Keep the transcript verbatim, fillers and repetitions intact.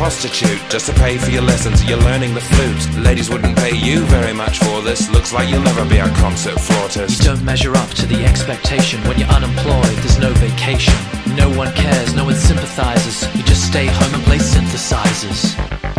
prostitute just to pay for your lessons. You're learning the flute. Ladies wouldn't pay you very much for this. Looks like you'll never be a concert flautist. You don't measure up to the expectation. When you're unemployed, there's no vacation. No one cares, no one sympathizes. You just stay home and play synthesizers.